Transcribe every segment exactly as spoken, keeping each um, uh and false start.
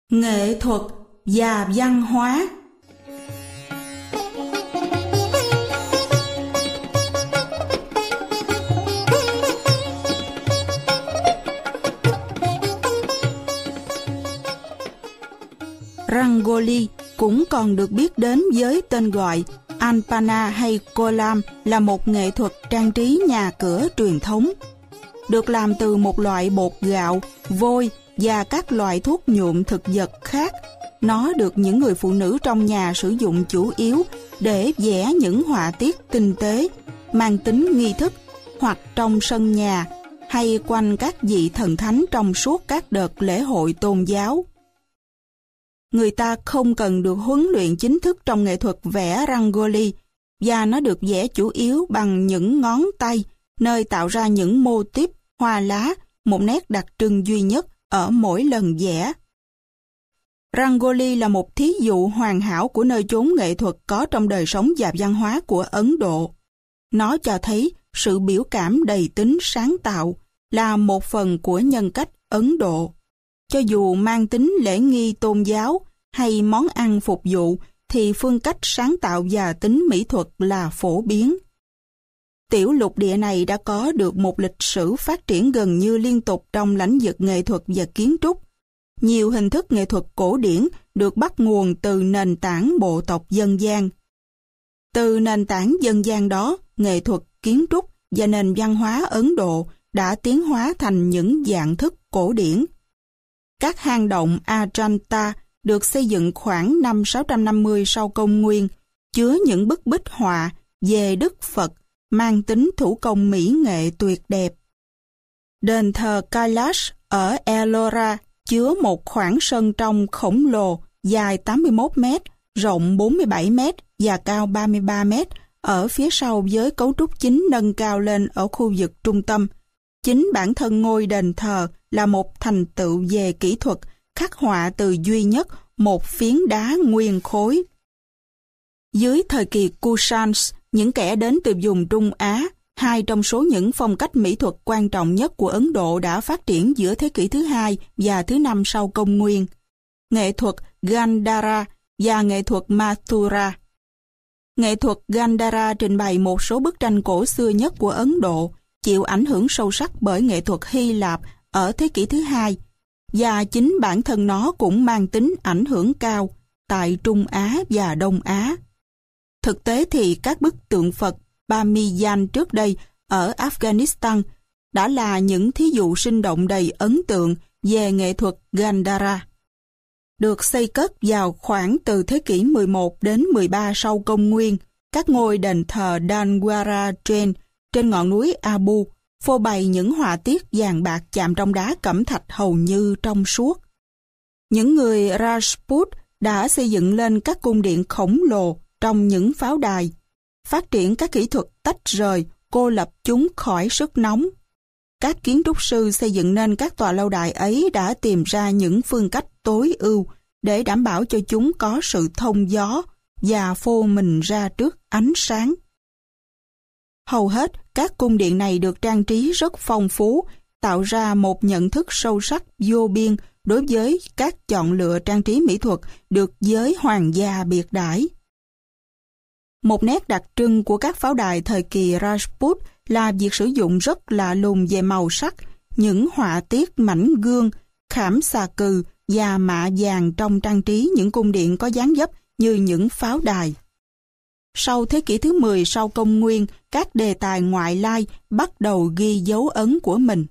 Nghệ thuật và văn hóa. Rangoli cũng còn được biết đến với tên gọi Alpana hay Kolam là một nghệ thuật trang trí nhà cửa truyền thống. Được làm từ một loại bột gạo, vôi và các loại thuốc nhuộm thực vật khác. Nó được những người phụ nữ trong nhà sử dụng chủ yếu để vẽ những họa tiết tinh tế, mang tính nghi thức, hoặc trong sân nhà, hay quanh các vị thần thánh trong suốt các đợt lễ hội tôn giáo. Người ta không cần được huấn luyện chính thức trong nghệ thuật vẽ Rangoli, và nó được vẽ chủ yếu bằng những ngón tay, nơi tạo ra những mô típ, hoa lá, một nét đặc trưng duy nhất ở mỗi lần vẽ. Rangoli là một thí dụ hoàn hảo của nơi chốn nghệ thuật có trong đời sống và văn hóa của Ấn Độ. Nó cho thấy sự biểu cảm đầy tính sáng tạo là một phần của nhân cách Ấn Độ. Cho dù mang tính lễ nghi tôn giáo hay món ăn phục vụ, thì phương cách sáng tạo và tính mỹ thuật là phổ biến. Tiểu lục địa này đã có được một lịch sử phát triển gần như liên tục trong lĩnh vực nghệ thuật và kiến trúc. Nhiều hình thức nghệ thuật cổ điển được bắt nguồn từ nền tảng bộ tộc dân gian. Từ nền tảng dân gian đó, nghệ thuật, kiến trúc và nền văn hóa Ấn Độ đã tiến hóa thành những dạng thức cổ điển. Các hang động Ajanta được xây dựng khoảng năm sáu trăm năm mươi sau công nguyên, chứa những bức bích họa về Đức Phật mang tính thủ công mỹ nghệ tuyệt đẹp. Đền thờ Kailash ở Ellora chứa một khoảng sân trong khổng lồ dài tám mươi mốt mét, rộng bốn mươi bảy mét và cao ba mươi ba mét ở phía sau, với cấu trúc chính nâng cao lên ở khu vực trung tâm. Chính bản thân ngôi đền thờ là một thành tựu về kỹ thuật, khắc họa từ duy nhất một phiến đá nguyên khối. Dưới thời kỳ Kushans, những kẻ đến từ vùng Trung Á, hai trong số những phong cách mỹ thuật quan trọng nhất của Ấn Độ đã phát triển giữa thế kỷ thứ hai và thứ năm sau công nguyên: nghệ thuật Gandhara và nghệ thuật Mathura. Nghệ thuật Gandhara trình bày một số bức tranh cổ xưa nhất của Ấn Độ, chịu ảnh hưởng sâu sắc bởi nghệ thuật Hy Lạp ở thế kỷ thứ hai, và chính bản thân nó cũng mang tính ảnh hưởng cao tại Trung Á và Đông Á. Thực tế thì các bức tượng Phật Bamiyan trước đây ở Afghanistan đã là những thí dụ sinh động đầy ấn tượng về nghệ thuật Gandhara. Được xây cất vào khoảng từ thế kỷ mười một đến mười ba sau công nguyên, các ngôi đền thờ Danwara trên trên ngọn núi Abu phô bày những họa tiết vàng bạc chạm trong đá cẩm thạch hầu như trong suốt. Những người Rajput đã xây dựng lên các cung điện khổng lồ trong những pháo đài, phát triển các kỹ thuật tách rời, cô lập chúng khỏi sức nóng. Các kiến trúc sư xây dựng nên các tòa lâu đài ấy đã tìm ra những phương cách tối ưu để đảm bảo cho chúng có sự thông gió và phô mình ra trước ánh sáng. Hầu hết các cung điện này được trang trí rất phong phú, tạo ra một nhận thức sâu sắc vô biên đối với các chọn lựa trang trí mỹ thuật được giới hoàng gia biệt đãi. Một nét đặc trưng của các pháo đài thời kỳ Rajput là việc sử dụng rất lạ lùng về màu sắc, những họa tiết mảnh gương, khảm xà cừ và mạ vàng trong trang trí những cung điện có dáng dấp như những pháo đài. Sau thế kỷ thứ mười sau công nguyên, các đề tài ngoại lai bắt đầu ghi dấu ấn của mình.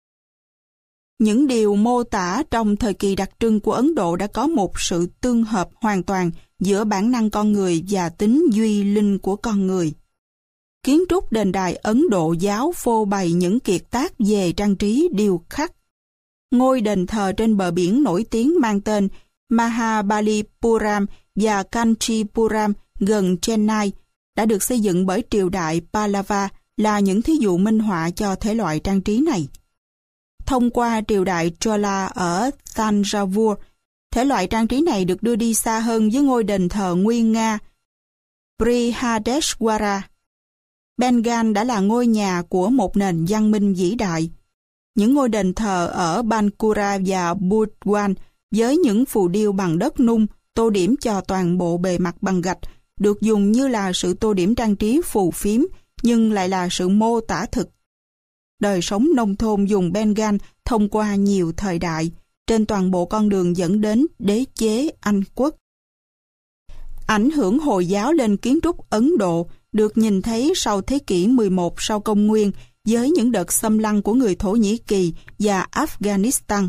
Những điều mô tả trong thời kỳ đặc trưng của Ấn Độ đã có một sự tương hợp hoàn toàn giữa bản năng con người và tính duy linh của con người. Kiến trúc đền đài Ấn Độ giáo phô bày những kiệt tác về trang trí điêu khắc. Ngôi đền thờ trên bờ biển nổi tiếng mang tên Mahabalipuram và Kanchipuram gần Chennai đã được xây dựng bởi triều đại Pallava, là những thí dụ minh họa cho thể loại trang trí này. Thông qua triều đại Chola ở Thanjavur, thể loại trang trí này được đưa đi xa hơn với ngôi đền thờ nguyên Nga Brihadeshwara. Bengal đã là ngôi nhà của một nền văn minh vĩ đại. Những ngôi đền thờ ở Bankura và Burdwan với những phù điêu bằng đất nung, tô điểm cho toàn bộ bề mặt bằng gạch, được dùng như là sự tô điểm trang trí phù phiếm, nhưng lại là sự mô tả thực. Đời sống nông thôn dùng Bengal thông qua nhiều thời đại, trên toàn bộ con đường dẫn đến đế chế Anh quốc. Ảnh hưởng Hồi giáo lên kiến trúc Ấn Độ được nhìn thấy sau thế kỷ mười một sau công nguyên với những đợt xâm lăng của người Thổ Nhĩ Kỳ và Afghanistan.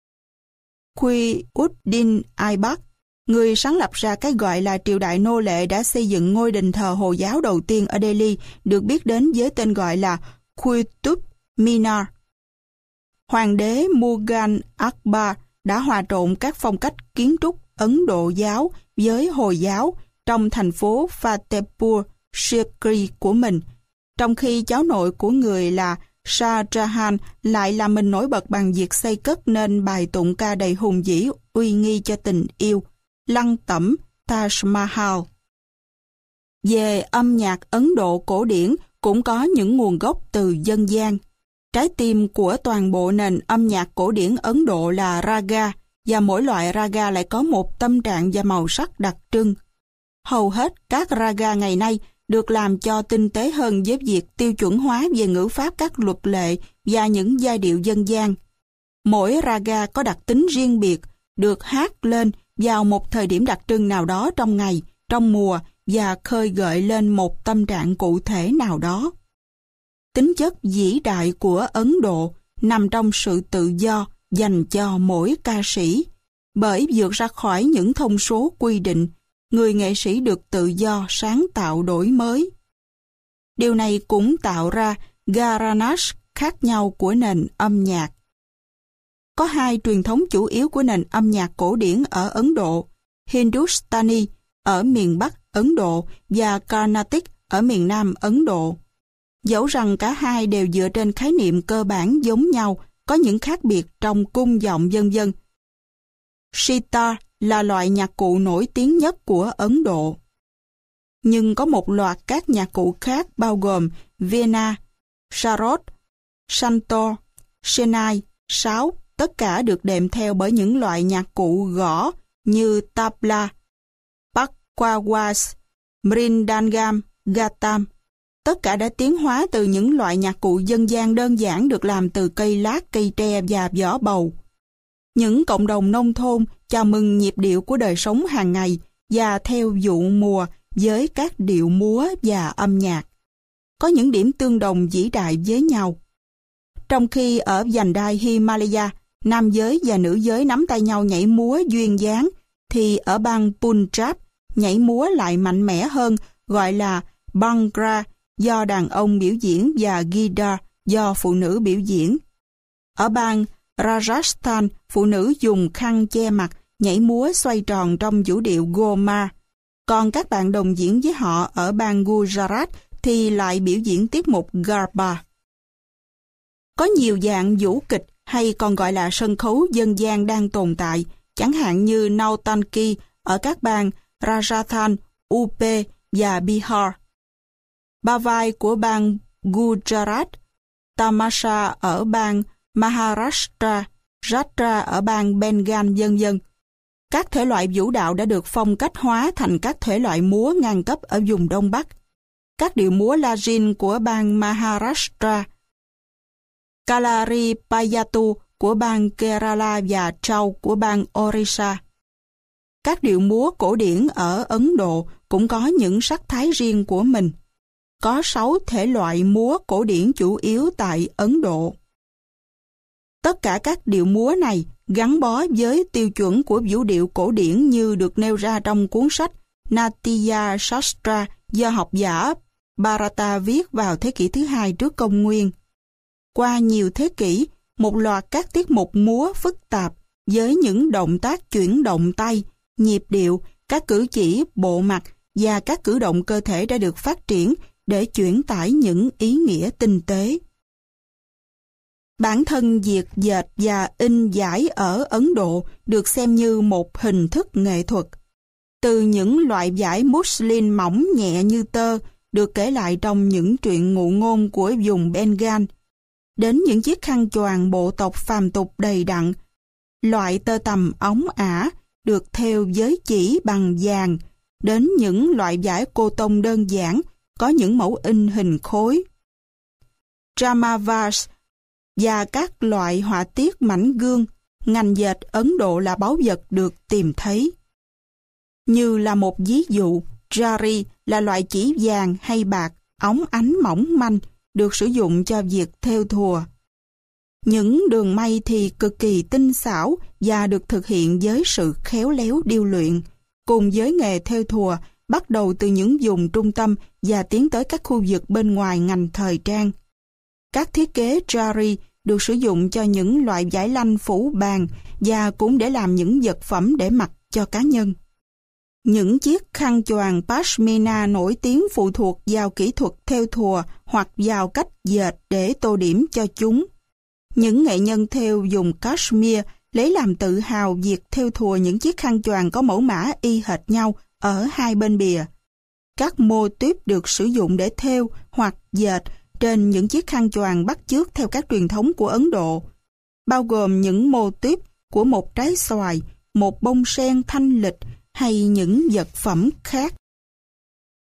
Qi-ud-din Aibak, người sáng lập ra cái gọi là triều đại nô lệ đã xây dựng ngôi đền thờ Hồi giáo đầu tiên ở Delhi, được biết đến với tên gọi là Qutub Minar. Hoàng đế Mughal Akbar đã hòa trộn các phong cách kiến trúc Ấn Độ giáo với Hồi giáo trong thành phố Fatehpur Sikri của mình, trong khi cháu nội của người là Shah Jahan lại làm mình nổi bật bằng việc xây cất nên bài tụng ca đầy hùng vĩ uy nghi cho tình yêu, lăng tẩm Taj Mahal. Về âm nhạc Ấn Độ cổ điển cũng có những nguồn gốc từ dân gian. Trái tim của toàn bộ nền âm nhạc cổ điển Ấn Độ là raga, và mỗi loại raga lại có một tâm trạng và màu sắc đặc trưng. Hầu hết các raga ngày nay được làm cho tinh tế hơn với việc tiêu chuẩn hóa về ngữ pháp các luật lệ và những giai điệu dân gian. Mỗi raga có đặc tính riêng biệt, được hát lên vào một thời điểm đặc trưng nào đó trong ngày, trong mùa và khơi gợi lên một tâm trạng cụ thể nào đó. Tính chất vĩ đại của Ấn Độ nằm trong sự tự do dành cho mỗi ca sĩ. Bởi vượt ra khỏi những thông số quy định, người nghệ sĩ được tự do sáng tạo đổi mới. Điều này cũng tạo ra gharanas khác nhau của nền âm nhạc. Có hai truyền thống chủ yếu của nền âm nhạc cổ điển ở Ấn Độ: Hindustani ở miền Bắc Ấn Độ và Carnatic ở miền Nam Ấn Độ. Dẫu rằng cả hai đều dựa trên khái niệm cơ bản giống nhau, có những khác biệt trong cung giọng vân vân. Sitar là loại nhạc cụ nổi tiếng nhất của Ấn Độ. Nhưng có một loạt các nhạc cụ khác bao gồm veena, sarod, santor, shenai, sáo, tất cả được đệm theo bởi những loại nhạc cụ gõ như tabla, pakwawas, mrindangam, gatam. Tất cả đã tiến hóa từ những loại nhạc cụ dân gian đơn giản được làm từ cây lát, cây tre và vỏ bầu. Những cộng đồng nông thôn chào mừng nhịp điệu của đời sống hàng ngày và theo vụ mùa với các điệu múa và âm nhạc. Có những điểm tương đồng vĩ đại với nhau. Trong khi ở vành đai Himalaya, nam giới và nữ giới nắm tay nhau nhảy múa duyên dáng, thì ở bang Punjab, nhảy múa lại mạnh mẽ hơn, gọi là Bhangra do đàn ông biểu diễn và Gidar do phụ nữ biểu diễn. Ở bang Rajasthan, phụ nữ dùng khăn che mặt, nhảy múa xoay tròn trong vũ điệu Gomar. Còn các bạn đồng diễn với họ ở bang Gujarat thì lại biểu diễn tiết mục Garba. Có nhiều dạng vũ kịch hay còn gọi là sân khấu dân gian đang tồn tại, chẳng hạn như Nautanki ở các bang Rajasthan, u pê và Bihar. Ba vai của bang Gujarat, Tamasha ở bang Maharashtra, Jatra ở bang Bengal vân vân. Các thể loại vũ đạo đã được phong cách hóa thành các thể loại múa ngang cấp ở vùng Đông Bắc. Các điệu múa Lajin của bang Maharashtra, Kalari Payatu của bang Kerala và Chau của bang Orissa. Các điệu múa cổ điển ở Ấn Độ cũng có những sắc thái riêng của mình. Có sáu thể loại múa cổ điển chủ yếu tại Ấn Độ. Tất cả các điệu múa này gắn bó với tiêu chuẩn của vũ điệu cổ điển như được nêu ra trong cuốn sách Natya Shastra do học giả Bharata viết vào thế kỷ thứ hai trước công nguyên. Qua nhiều thế kỷ, một loạt các tiết mục múa phức tạp với những động tác chuyển động tay, nhịp điệu, các cử chỉ, bộ mặt và các cử động cơ thể đã được phát triển để chuyển tải những ý nghĩa tinh tế. Bản thân việc dệt và in vải ở Ấn Độ được xem như một hình thức nghệ thuật. Từ những loại vải muslin mỏng nhẹ như tơ được kể lại trong những truyện ngụ ngôn của vùng Bengal, đến những chiếc khăn choàng bộ tộc phàm tục đầy đặn, loại tơ tằm óng ả được thêu với chỉ bằng vàng, đến những loại vải cô tông đơn giản có những mẫu in hình khối. Jamavas và các loại họa tiết mảnh gương, ngành dệt Ấn Độ là báu vật được tìm thấy. Như là một ví dụ, jari là loại chỉ vàng hay bạc, óng ánh mỏng manh, được sử dụng cho việc thêu thùa. Những đường may thì cực kỳ tinh xảo và được thực hiện với sự khéo léo điêu luyện, cùng với nghề thêu thùa bắt đầu từ những vùng trung tâm và tiến tới các khu vực bên ngoài ngành thời trang. Các thiết kế jari được sử dụng cho những loại vải lanh phủ bàn và cũng để làm những vật phẩm để mặc cho cá nhân. Những chiếc khăn choàng pashmina nổi tiếng phụ thuộc vào kỹ thuật thêu thùa hoặc vào cách dệt để tô điểm cho chúng. Những nghệ nhân thêu dùng Kashmir lấy làm tự hào việc thêu thùa những chiếc khăn choàng có mẫu mã y hệt nhau ở hai bên bìa. Các mô típ được sử dụng để thêu hoặc dệt trên những chiếc khăn choàng bắt chước theo các truyền thống của Ấn Độ, bao gồm những mô típ của một trái xoài, một bông sen thanh lịch hay những vật phẩm khác.